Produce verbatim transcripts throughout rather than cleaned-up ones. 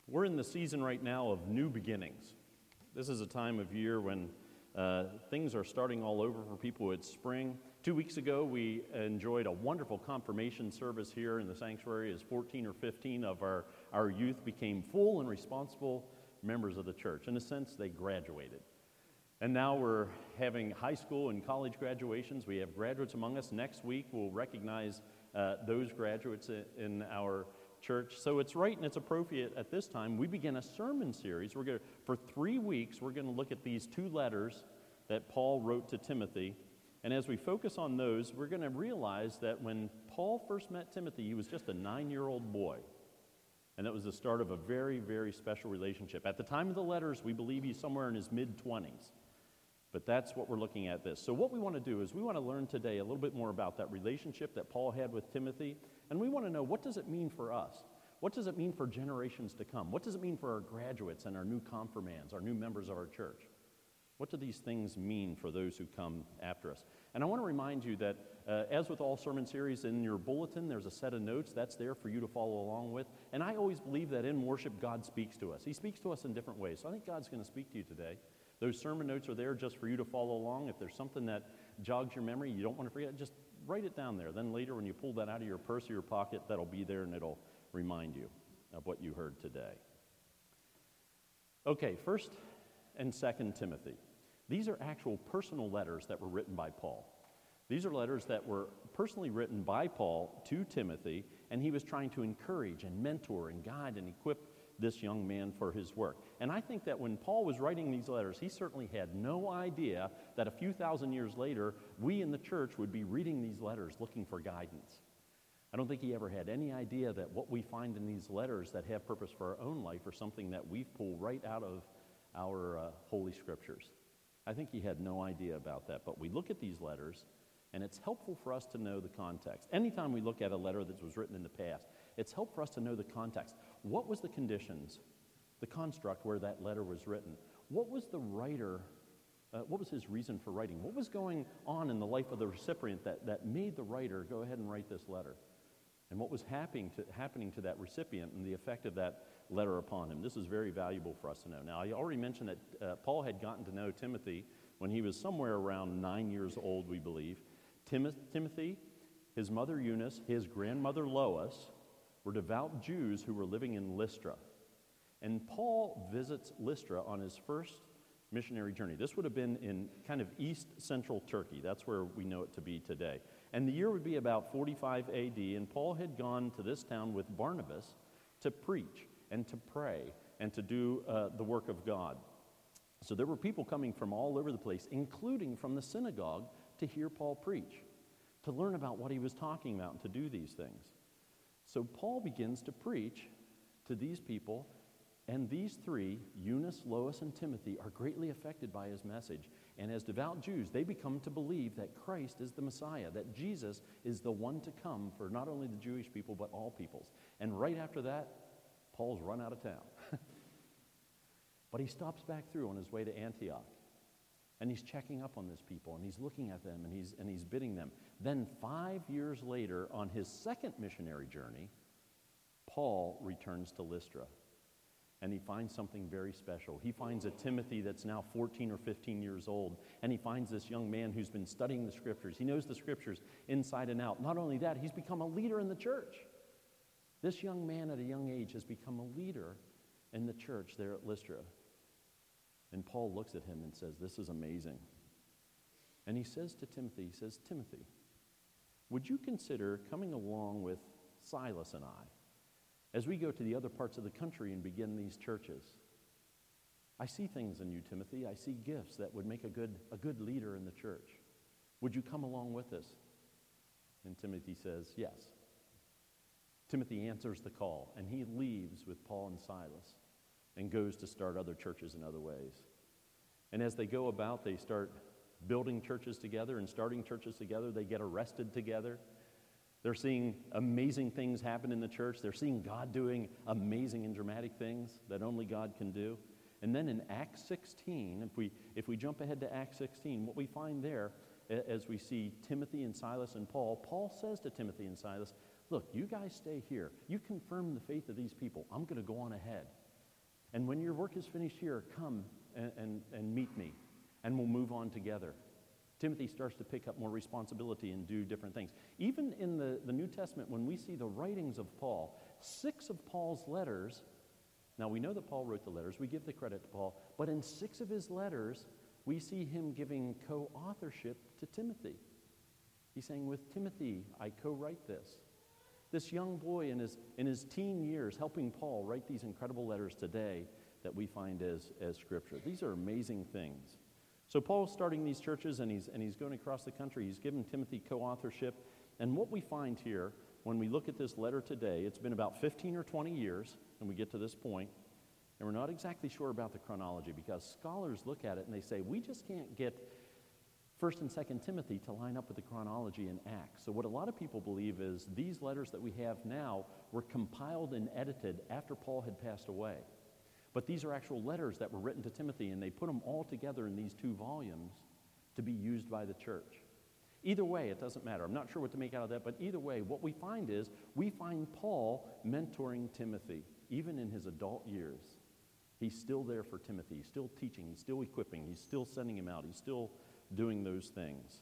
We're in the season right now of new beginnings. This is a time of year when uh, things are starting all over for people. It's spring. Two weeks ago, we enjoyed a wonderful confirmation service here in the sanctuary as fourteen or fifteen of our, our youth became full and responsible members of the church. In a sense, they graduated. And now we're having high school and college graduations. We have graduates among us. Next week, we'll recognize uh, those graduates in our church. So it's right and it's appropriate at this time. We begin a sermon series. We're going to, for three weeks, we're going to look at these two letters that Paul wrote to Timothy. And as we focus on those, we're going to realize that when Paul first met Timothy, he was just a nine-year-old boy. And that was the start of a very, very special relationship. At the time of the letters, we believe he's somewhere in his mid-twenties. But that's what we're looking at this. So what we want to do is we want to learn today a little bit more about that relationship that Paul had with Timothy. And we want to know, what does it mean for us? What does it mean for generations to come? What does it mean for our graduates and our new confirmands, our new members of our church? What do these things mean for those who come after us? And I want to remind you that, uh, as with all sermon series, in your bulletin, there's a set of notes that's there for you to follow along with. And I always believe that in worship, God speaks to us. He speaks to us in different ways. So I think God's going to speak to you today. Those sermon notes are there just for you to follow along. If there's something that jogs your memory, you don't want to forget, just write it down there. Then later when you pull that out of your purse or your pocket, that'll be there and it'll remind you of what you heard today. Okay, First and Second Timothy. These are actual personal letters that were written by Paul. These are letters that were personally written by Paul to Timothy, and he was trying to encourage and mentor and guide and equip this young man for his work. And I think that when Paul was writing these letters, he certainly had no idea that a few thousand years later, we in the church would be reading these letters looking for guidance. I don't think he ever had any idea that what we find in these letters that have purpose for our own life are something that we've pulled right out of our uh, Holy Scriptures. I think he had no idea about that. But we look at these letters, and it's helpful for us to know the context. Anytime we look at a letter that was written in the past, it's helpful for us to know the context. What was the conditions, the construct where that letter was written? What was the writer, uh, what was his reason for writing? What was going on in the life of the recipient that, that made the writer go ahead and write this letter? And what was happening to, happening to that recipient and the effect of that letter upon him? This is very valuable for us to know. Now, I already mentioned that uh, Paul had gotten to know Timothy when he was somewhere around nine years old, we believe. Tim- Timothy, his mother Eunice, his grandmother Lois, were devout Jews who were living in Lystra. And Paul visits Lystra on his first missionary journey. This would have been in kind of east central Turkey. That's where we know it to be today. And the year would be about forty-five A D, and Paul had gone to this town with Barnabas to preach and to pray and to do uh, the work of God. So there were people coming from all over the place, including from the synagogue, to hear Paul preach, to learn about what he was talking about and to do these things. So Paul begins to preach to these people, and these three, Eunice, Lois, and Timothy, are greatly affected by his message. And as devout Jews, they become to believe that Christ is the Messiah, that Jesus is the one to come for not only the Jewish people, but all peoples. And right after that, Paul's run out of town. But he stops back through on his way to Antioch. And he's checking up on these people, and he's looking at them, and he's and he's bidding them. Then five years later, on his second missionary journey, Paul returns to Lystra, and he finds something very special. He finds a Timothy that's now fourteen or fifteen years old, and he finds this young man who's been studying the Scriptures. He knows the Scriptures inside and out. Not only that, he's become a leader in the church. This young man at a young age has become a leader in the church there at Lystra. And Paul looks at him and says, "This is amazing." And he says to Timothy, he says, "Timothy, would you consider coming along with Silas and I as we go to the other parts of the country and begin these churches? I see things in you, Timothy. I see gifts that would make a good, a good leader in the church. Would you come along with us?" And Timothy says, "Yes." Timothy answers the call, and he leaves with Paul and Silas and goes to start other churches in other ways. And as they go about, they start building churches together and starting churches together. They get arrested together. They're seeing amazing things happen in the church. They're seeing God doing amazing and dramatic things that only God can do. And then in Acts sixteen, if we if we jump ahead to Acts sixteen, what we find there, as we see Timothy and Silas and Paul, Paul says to Timothy and Silas, "Look, you guys stay here. You confirm the faith of these people. I'm going to go on ahead. And when your work is finished here, come and, and, and meet me, and we'll move on together. Timothy starts to pick up more responsibility and do different things. Even in the, the New Testament, when we see the writings of Paul, six of Paul's letters, now we know that Paul wrote the letters, we give the credit to Paul, but in six of his letters, we see him giving co-authorship to Timothy. He's saying, with Timothy, I co-write this. This young boy in his, in his teen years helping Paul write these incredible letters today that we find as, as Scripture. These are amazing things. So Paul's starting these churches, and he's, and he's going across the country. He's given Timothy co-authorship. And what we find here, when we look at this letter today, it's been about fifteen or twenty years, and we get to this point, and we're not exactly sure about the chronology, because scholars look at it and they say, we just can't get First and Second Timothy to line up with the chronology in Acts. So what a lot of people believe is these letters that we have now were compiled and edited after Paul had passed away. But these are actual letters that were written to Timothy, and they put them all together in these two volumes to be used by the church. Either way, it doesn't matter. I'm not sure what to make out of that, but either way, what we find is we find Paul mentoring Timothy, even in his adult years. He's still there for Timothy. He's still teaching. He's still equipping. He's still sending him out. He's still doing those things.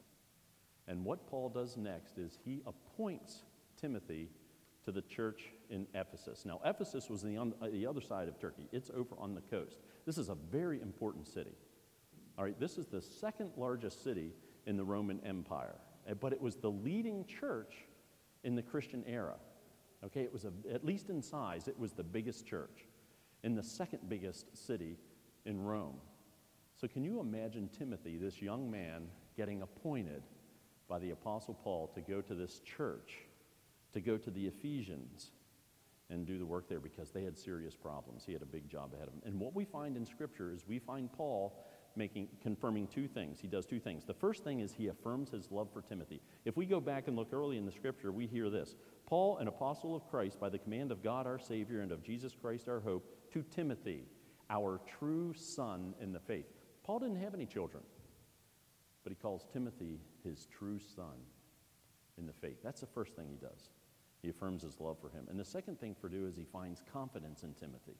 And what Paul does next is he appoints Timothy to the church in Ephesus. Now, Ephesus was the, on, uh, the other side of Turkey. It's over on the coast. This is a very important city. All right, this is the second largest city in the Roman Empire, uh, but it was the leading church in the Christian era. Okay, it was, a, at least in size, it was the biggest church in the second biggest city in Rome. So can you imagine Timothy, this young man, getting appointed by the Apostle Paul to go to this church, to go to the Ephesians and do the work there, because they had serious problems. He had a big job ahead of him. And what we find in Scripture is we find Paul making, confirming two things. He does two things. The first thing is he affirms his love for Timothy. If we go back and look early in the Scripture, we hear this: Paul, an apostle of Christ, by the command of God our Savior and of Jesus Christ our hope, to Timothy, our true son in the faith. Paul didn't have any children, but he calls Timothy his true son in the faith. That's the first thing he does. He affirms his love for him. And the second thing for do is he finds confidence in Timothy.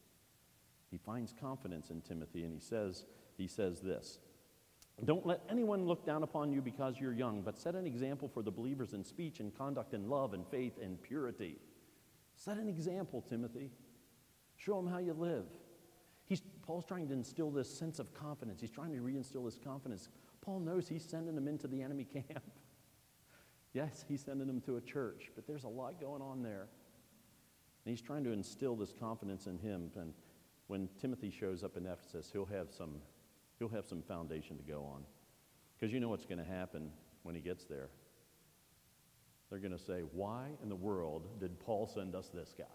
He finds confidence in Timothy, and he says, he says this: don't let anyone look down upon you because you're young, but set an example for the believers in speech and conduct and love and faith and purity. Set an example, Timothy. Show them how you live. He's, Paul's trying to instill this sense of confidence. He's trying to reinstill this confidence. Paul knows he's sending them into the enemy camp. Yes, he's sending them to a church, but there's a lot going on there. And he's trying to instill this confidence in him. And when Timothy shows up in Ephesus, he'll have some, he'll have some foundation to go on. Because you know what's going to happen when he gets there. They're going to say, why in the world did Paul send us this guy?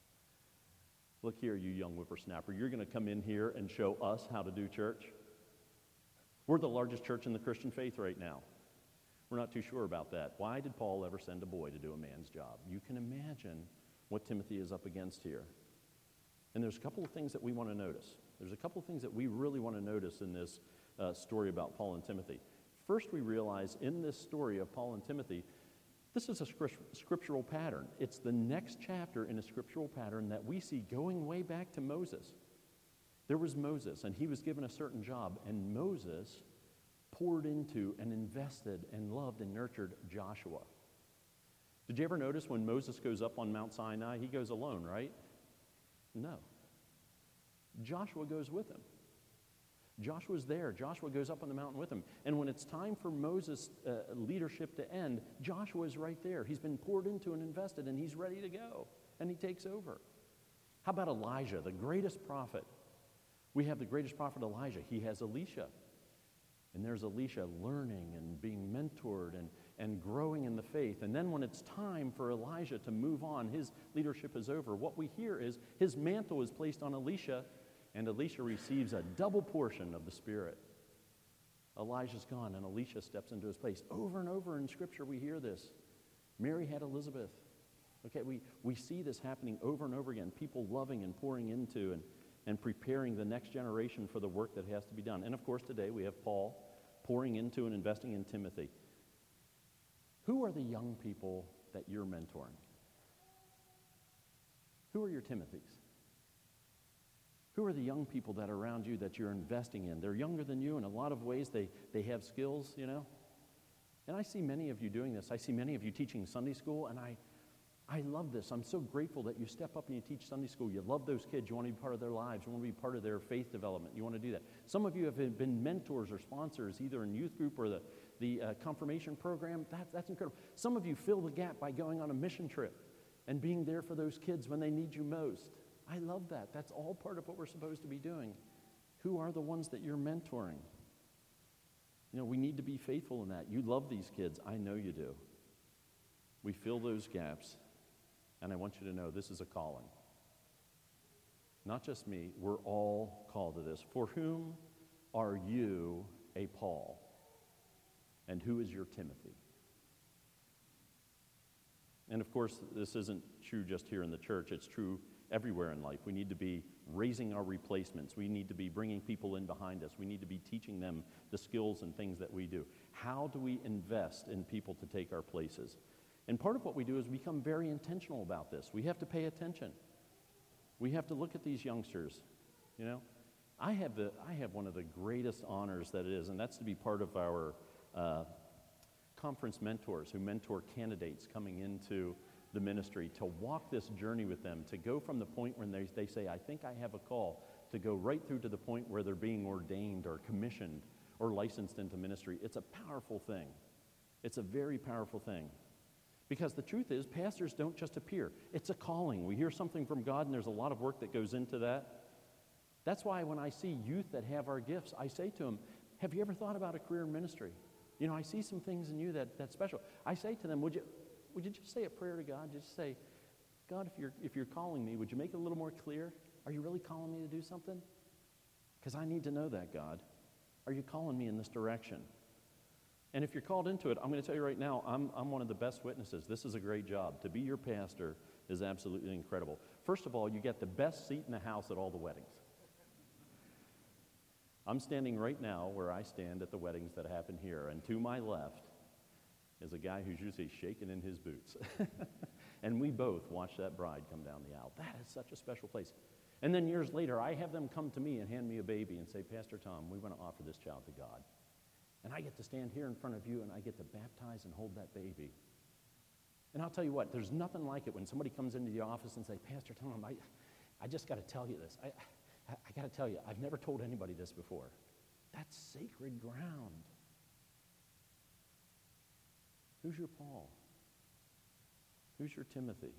Look here, you young whippersnapper. You're going to come in here and show us how to do church? We're the largest church in the Christian faith right now. We're not too sure about that. Why did Paul ever send a boy to do a man's job? You can imagine what Timothy is up against here. And there's a couple of things that we want to notice. There's a couple of things that we really want to notice in this uh, story about Paul and Timothy. First, we realize in this story of Paul and Timothy, this is a scriptural pattern. It's the next chapter in a scriptural pattern that we see going way back to Moses. There was Moses, and he was given a certain job, and Moses poured into and invested and loved and nurtured Joshua. Did you ever notice when Moses goes up on Mount Sinai, he goes alone, right? No. Joshua goes with him. Joshua's there. Joshua goes up on the mountain with him. And when it's time for Moses' uh, leadership to end, Joshua is right there. He's been poured into and invested, and he's ready to go. And he takes over. How about Elijah, the greatest prophet? We have the greatest prophet Elijah. He has Elisha. And there's Elisha learning and being mentored and, and growing in the faith. And then when it's time for Elijah to move on, his leadership is over. What we hear is his mantle is placed on Elisha, and Elisha receives a double portion of the Spirit. Elijah's gone, and Elisha steps into his place. Over and over in Scripture we hear this. Mary had Elizabeth. Okay, we, we see this happening over and over again. People loving and pouring into and and preparing the next generation for the work that has to be done. And of course, today we have Paul pouring into and investing in Timothy. Who are the young people that you're mentoring? Who are your Timothys? Who are the young people that are around you that you're investing in? They're younger than you in a lot of ways. They, they have skills, you know. And I see many of you doing this. I see many of you teaching Sunday school, and I, I love this. I'm so grateful that you step up and you teach Sunday school. You love those kids. You want to be part of their lives. You want to be part of their faith development. You want to do that. Some of you have been mentors or sponsors, either in youth group or the, the uh, confirmation program. That, that's incredible. Some of you fill the gap by going on a mission trip and being there for those kids when they need you most. I love that. That's all part of what we're supposed to be doing. Who are the ones that you're mentoring? You know, we need to be faithful in that. You love these kids. I know you do. We fill those gaps. And I want you to know this is a calling. Not just me. We're all called to this. For whom are you a Paul? And who is your Timothy? And of course, this isn't true just here in the church. It's true everywhere in life. We need to be raising our replacements. We need to be bringing people in behind us. We need to be teaching them the skills and things that we do. How do we invest in people to take our places? And part of what we do is become very intentional about this. We have to pay attention. We have to look at these youngsters. You know, I have the I have one of the greatest honors that it is, and that's to be part of our uh, conference mentors who mentor candidates coming into the ministry, to walk this journey with them, to go from the point when they, they say, I think I have a call, to go right through to the point where they're being ordained or commissioned or licensed into ministry. It's a powerful thing. It's a very powerful thing. Because the truth is, pastors don't just appear. It's a calling. We hear something from God, and there's a lot of work that goes into that. That's why when I see youth that have our gifts, I say to them, have you ever thought about a career in ministry? You know, I see some things in you that, that's special. I say to them, would you... Would you just say a prayer to God? Just say, God, if you're, if you're calling me, would you make it a little more clear? Are you really calling me to do something? Because I need to know that, God. Are you calling me in this direction? And if you're called into it, I'm going to tell you right now, I'm, I'm one of the best witnesses. This is a great job. To be your pastor is absolutely incredible. First of all, you get the best seat in the house at all the weddings. I'm standing right now where I stand at the weddings that happen here, and to my left is a guy who's usually shaking in his boots. And we both watch that bride come down the aisle. That is such a special place. And then years later, I have them come to me and hand me a baby and say, Pastor Tom, we want to offer this child to God. And I get to stand here in front of you and I get to baptize and hold that baby. And I'll tell you what, there's nothing like it when somebody comes into the office and say, Pastor Tom, I, I just got to tell you this. I, I, I got to tell you, I've never told anybody this before. That's sacred ground. Who's your Paul? Who's your Timothy?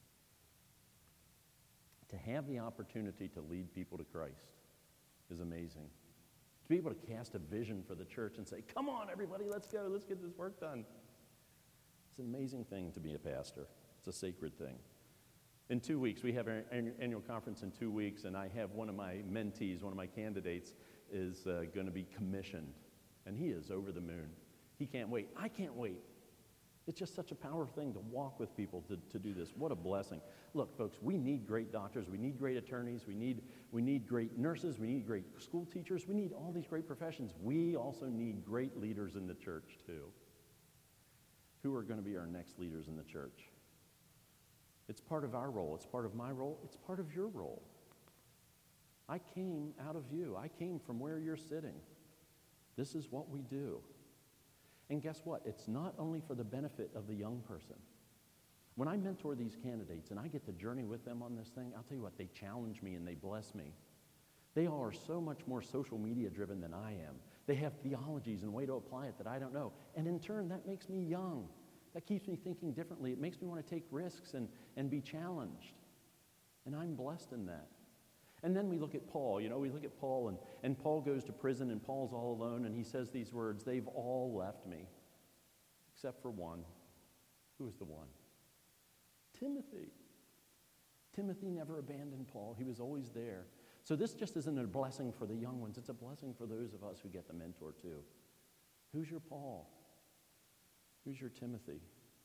To have the opportunity to lead people to Christ is amazing. To be able to cast a vision for the church and say, come on, everybody, let's go. Let's get this work done. It's an amazing thing to be a pastor. It's a sacred thing. In two weeks, we have our annual conference in two weeks, and I have one of my mentees, one of my candidates, is uh, going to be commissioned. And he is over the moon. He can't wait. I can't wait. It's just such a powerful thing to walk with people to, to do this. What a blessing. Look, folks, we need great doctors. We need great attorneys. We need, we need great nurses. We need great school teachers. We need all these great professions. We also need great leaders in the church, too. Who are going to be our next leaders in the church? It's part of our role. It's part of my role. It's part of your role. I came out of you. I came from where you're sitting. This is what we do. And guess what? It's not only for the benefit of the young person. When I mentor these candidates and I get to journey with them on this thing, I'll tell you what, they challenge me and they bless me. They all are so much more social media driven than I am. They have theologies and way to apply it that I don't know. And in turn, that makes me young. That keeps me thinking differently. It makes me want to take risks and, and be challenged. And I'm blessed in that. And then we look at Paul. You know, we look at Paul, and, and Paul goes to prison, and Paul's all alone, and he says these words, they've all left me, except for one. Who is the one? Timothy. Timothy never abandoned Paul. He was always there. So this just isn't a blessing for the young ones. It's a blessing for those of us who get the mentor too. Who's your Paul? Who's your Timothy?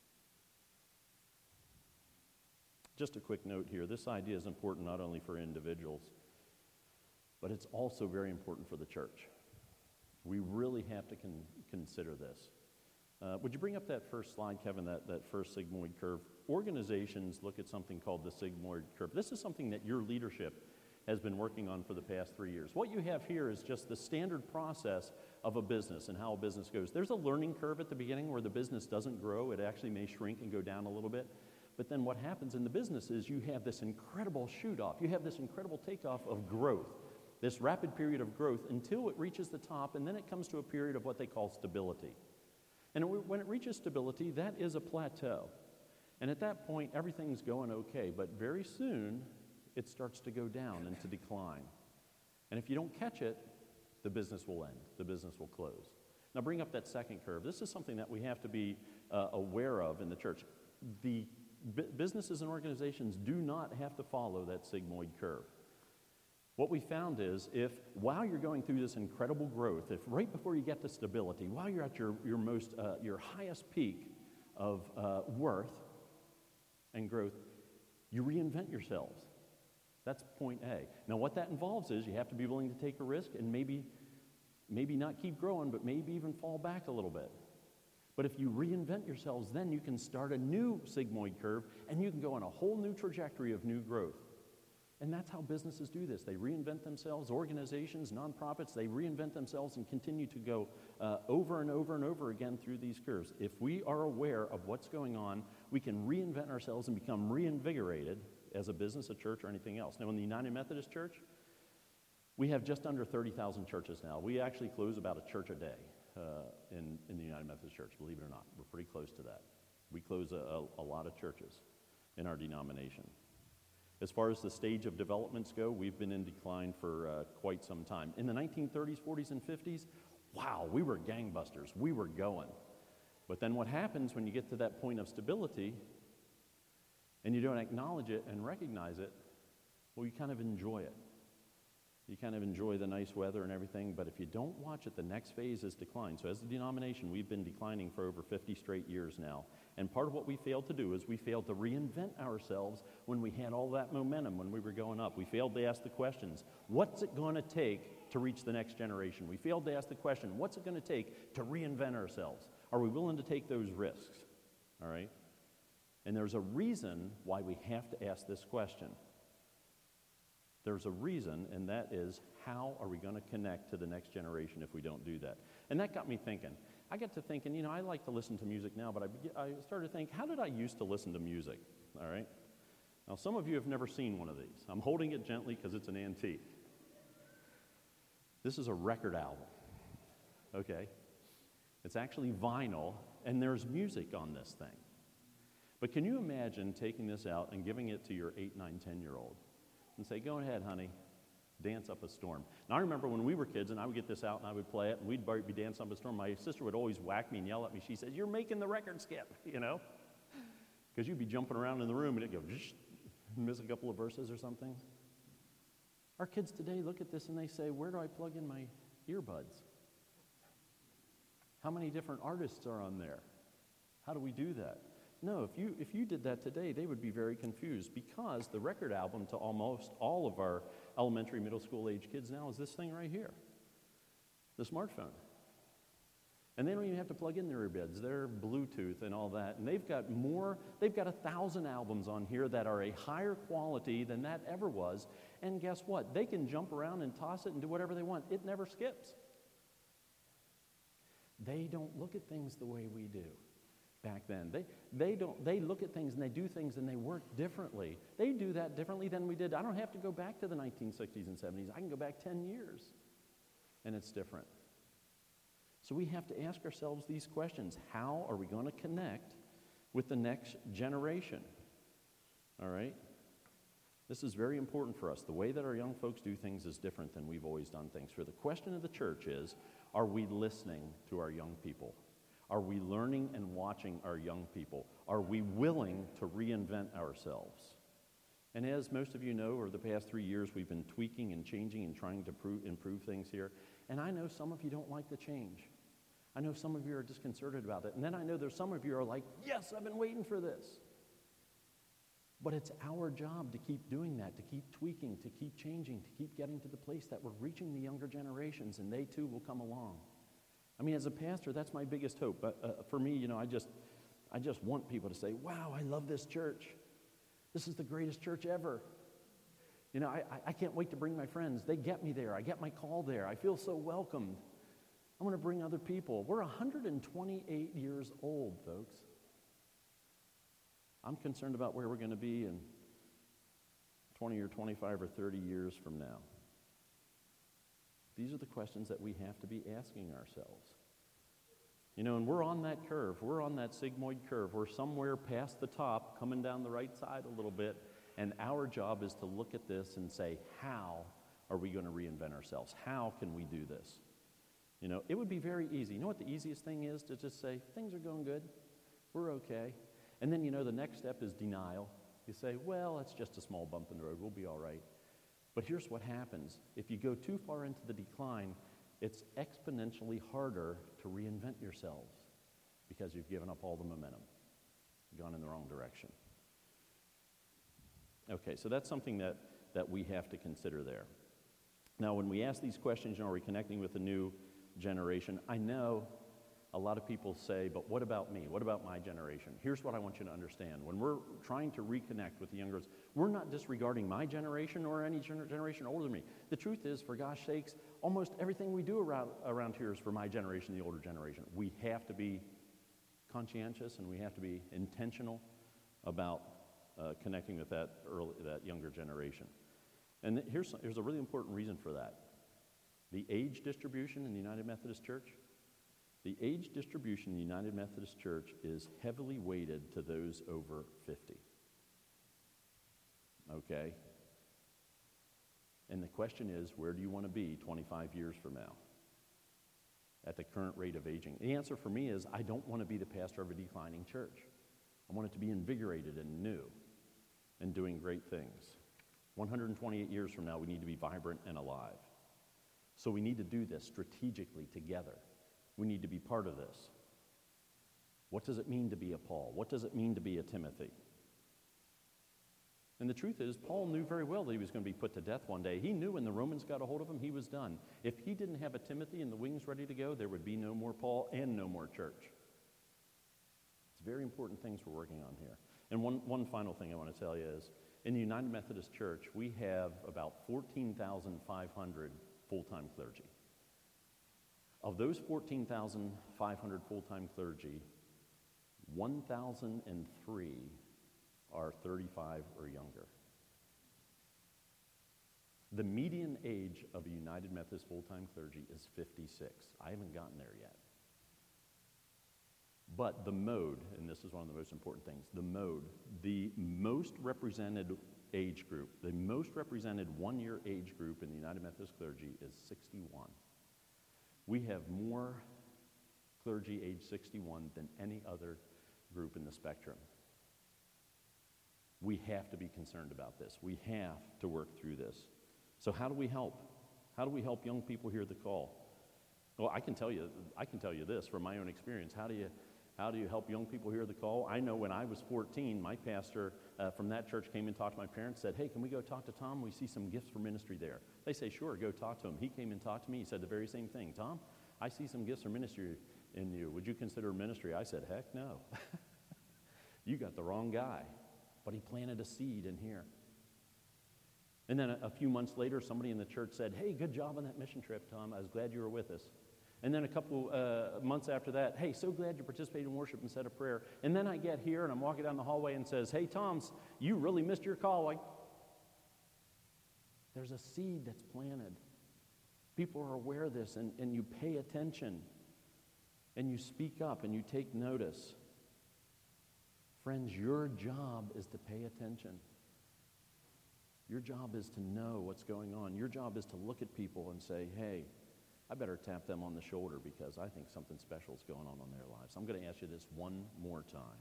Just a quick note here. This idea is important not only for individuals, but it's also very important for the church. We really have to con- consider this. Uh, would you bring up that first slide, Kevin, that, that first sigmoid curve? Organizations look at something called the sigmoid curve. This is something that your leadership has been working on for the past three years. What you have here is just the standard process of a business and how a business goes. There's a learning curve at the beginning where the business doesn't grow. It actually may shrink and go down a little bit. But then what happens in the business is you have this incredible shoot-off. You have this incredible takeoff of growth, this rapid period of growth until it reaches the top, and then it comes to a period of what they call stability. And when it reaches stability, that is a plateau. And at that point, everything's going okay, but very soon, it starts to go down and to decline. And if you don't catch it, the business will end. The business will close. Now bring up that second curve. This is something that we have to be uh, aware of in the church. The b- businesses and organizations do not have to follow that sigmoid curve. What we found is if while you're going through this incredible growth, if right before you get to stability, while you're at your, your most, uh, your highest peak of uh, worth and growth, you reinvent yourselves. That's point A. Now what that involves is you have to be willing to take a risk and maybe, maybe not keep growing, but maybe even fall back a little bit. But if you reinvent yourselves, then you can start a new sigmoid curve and you can go on a whole new trajectory of new growth. And that's how businesses do this. They reinvent themselves, organizations, nonprofits, they reinvent themselves and continue to go uh, over and over and over again through these curves. If we are aware of what's going on, we can reinvent ourselves and become reinvigorated as a business, a church, or anything else. Now, in the United Methodist Church, we have just under thirty thousand churches now. We actually close about a church a day uh, in, in the United Methodist Church, believe it or not. We're pretty close to that. We close a, a, a lot of churches in our denomination. As far as the stage of developments go, we've been in decline for uh, quite some time. In the nineteen thirties, forties, and fifties, wow, we were gangbusters. We were going. But then what happens when you get to that point of stability and you don't acknowledge it and recognize it, well, you kind of enjoy it. You kind of enjoy the nice weather and everything, but if you don't watch it, the next phase is decline. So as a denomination, we've been declining for over fifty straight years now. And part of what we failed to do is we failed to reinvent ourselves when we had all that momentum, when we were going up. We failed to ask the questions, what's it going to take to reach the next generation? We failed to ask the question, what's it going to take to reinvent ourselves? Are we willing to take those risks? All right? And there's a reason why we have to ask this question. There's a reason, and that is, how are we going to connect to the next generation if we don't do that? And that got me thinking. I got to thinking, you know, I like to listen to music now, but I, I started to think, how did I used to listen to music? All right? Now, some of you have never seen one of these. I'm holding it gently because it's an antique. This is a record album, okay? It's actually vinyl, and there's music on this thing. But can you imagine taking this out and giving it to your eight, nine, ten-year-old and say, go ahead, honey, dance up a storm. Now, I remember when we were kids, and I would get this out, and I would play it, and we'd be dancing up a storm. My sister would always whack me and yell at me. She said, you're making the record skip, you know? Because you'd be jumping around in the room, and it'd go, miss a couple of verses or something. Our kids today look at this, and they say, where do I plug in my earbuds? How many different artists are on there? How do we do that? No, if you if you did that today, they would be very confused because the record album to almost all of our elementary, middle school age kids now is this thing right here, the smartphone. And they don't even have to plug in their earbuds. They're Bluetooth and all that. And they've got more, they've got a thousand albums on here that are a higher quality than that ever was. And guess what? They can jump around and toss it and do whatever they want. It never skips. They don't look at things the way we do. Back then. They they don't they look at things and they do things and they work differently. They do that differently than we did. I don't have to go back to the nineteen sixties and seventies. I can go back ten years and it's different. So we have to ask ourselves these questions. How are we going to connect with the next generation? All right? This is very important for us. The way that our young folks do things is different than we've always done things. For the question of the church is, are we listening to our young people? Are we learning and watching our young people? Are we willing to reinvent ourselves? And as most of you know, over the past three years, we've been tweaking and changing and trying to prove, improve things here. And I know some of you don't like the change. I know some of you are disconcerted about it. And then I know there's some of you are like, yes, I've been waiting for this. But it's our job to keep doing that, to keep tweaking, to keep changing, to keep getting to the place that we're reaching the younger generations, and they too will come along. I mean, as a pastor, that's my biggest hope. But uh, for me, you know, I just, I just want people to say, wow, I love this church. This is the greatest church ever. You know, I, I can't wait to bring my friends. They get me there. I get my call there. I feel so welcomed. I want to bring other people. We're one hundred twenty-eight years old, folks. I'm concerned about where we're going to be in twenty or twenty-five or thirty years from now. These are the questions that we have to be asking ourselves. You know, and we're on that curve. We're on that sigmoid curve. We're somewhere past the top, coming down the right side a little bit, and our job is to look at this and say, how are we going to reinvent ourselves? How can we do this? You know, it would be very easy. You know what the easiest thing is? To just say, things are going good. We're okay. And then, you know, the next step is denial. You say, well, it's just a small bump in the road. We'll be all right. But here's what happens. If you go too far into the decline, it's exponentially harder to reinvent yourselves because you've given up all the momentum, gone in the wrong direction. Okay, so that's something that, that we have to consider there. Now, when we ask these questions, you know, are we connecting with a new generation? I know a lot of people say, but what about me? What about my generation? Here's what I want you to understand. When we're trying to reconnect with the younger, we're not disregarding my generation or any gener- generation older than me. The truth is, for gosh sakes, almost everything we do around, around here is for my generation, the older generation. We have to be conscientious and we have to be intentional about uh, connecting with that early, that younger generation. And th- here's, here's a really important reason for that. The age distribution in the United Methodist Church, the age distribution in the United Methodist Church is heavily weighted to those over fifty. Okay? And the question is, where do you want to be twenty-five years from now at the current rate of aging? The answer for me is, I don't want to be the pastor of a declining church. I want it to be invigorated and new and doing great things. one hundred twenty-eight years from now, we need to be vibrant and alive. So we need to do this strategically together. We need to be part of this. What does it mean to be a Paul? What does it mean to be a Timothy? And the truth is, Paul knew very well that he was going to be put to death one day. He knew when the Romans got a hold of him, he was done. If he didn't have a Timothy and the wings ready to go, there would be no more Paul and no more church. It's very important things we're working on here. And one, one final thing I want to tell you is, in the United Methodist Church, we have about fourteen thousand five hundred full-time clergy. Of those fourteen thousand five hundred full-time clergy, one thousand three are thirty-five or younger. The median age of a United Methodist full-time clergy is fifty-six. I haven't gotten there yet. But the mode, and this is one of the most important things, the mode, the most represented age group, the most represented one-year age group in the United Methodist clergy is sixty-one. We have more clergy age sixty-one than any other group in the spectrum. We have to be concerned about this. We have to work through this. So how do we help? How do we help young people hear the call? Well, I can tell you, I can tell you this from my own experience. How do you, how do you help young people hear the call? I know when I was fourteen, my pastor uh, from that church came and talked to my parents, said, hey, can we go talk to Tom? We see some gifts for ministry there. They say, sure, go talk to him. He came and talked to me. He said the very same thing. Tom, I see some gifts for ministry in you. Would you consider ministry? I said, heck no. You got the wrong guy. But he planted a seed in here. And then a, a few months later, somebody in the church said, hey, good job on that mission trip, Tom. I was glad you were with us. And then a couple uh, months after that, hey, so glad you participated in worship and said a prayer. And then I get here and I'm walking down the hallway and says, hey, Tom, you really missed your call. Like, there's a seed that's planted. People are aware of this, and, and you pay attention, and you speak up, and you take notice. Friends, your job is to pay attention. Your job is to know what's going on. Your job is to look at people and say, hey, I better tap them on the shoulder because I think something special is going on in their lives. I'm going to ask you this one more time.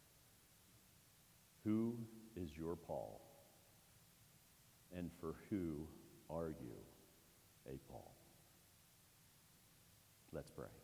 Who is your Paul? And for who are you a Paul? Let's pray.